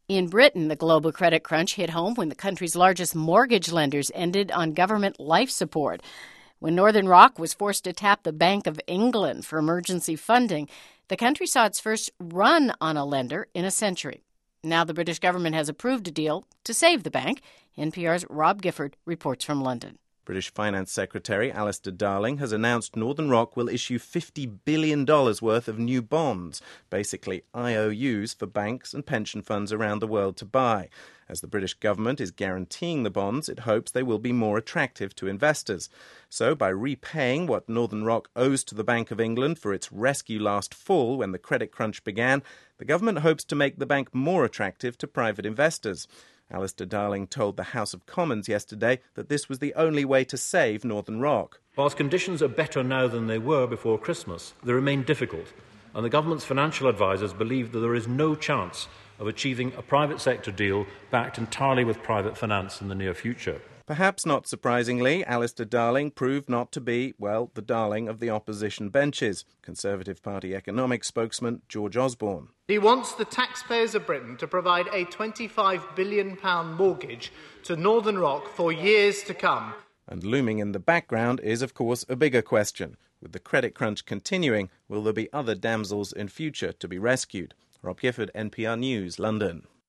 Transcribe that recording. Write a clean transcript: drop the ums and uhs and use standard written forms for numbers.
In Britain, the global credit crunch hit home when the country's largest mortgage lenders ended on government life support. When Northern Rock was forced to tap the Bank of England for emergency funding, the country saw its first run on a lender in a century. Now the British government has approved a deal to save the bank. NPR's Rob Gifford reports from London. British Finance Secretary Alistair Darling has announced Northern Rock will issue $50 billion worth of new bonds, basically IOUs for banks and pension funds around the world to buy. As the British government is guaranteeing the bonds, it hopes they will be more attractive to investors. So by repaying what Northern Rock owes to the Bank of England for its rescue last fall when the credit crunch began, the government hopes to make the bank more attractive to private investors. Alistair Darling told the House of Commons yesterday that this was the only way to save Northern Rock. Whilst conditions are better now than they were before Christmas, they remain difficult, and the government's financial advisers believe that there is no chance of achieving a private sector deal backed entirely with private finance in the near future. Perhaps not surprisingly, Alistair Darling proved not to be, well, the darling of the opposition benches. Conservative Party economic spokesman George Osborne. He wants the taxpayers of Britain to provide a £25 billion mortgage to Northern Rock for years to come. And looming in the background is, of course, a bigger question. With the credit crunch continuing, will there be other damsels in future to be rescued? Rob Gifford, NPR News, London.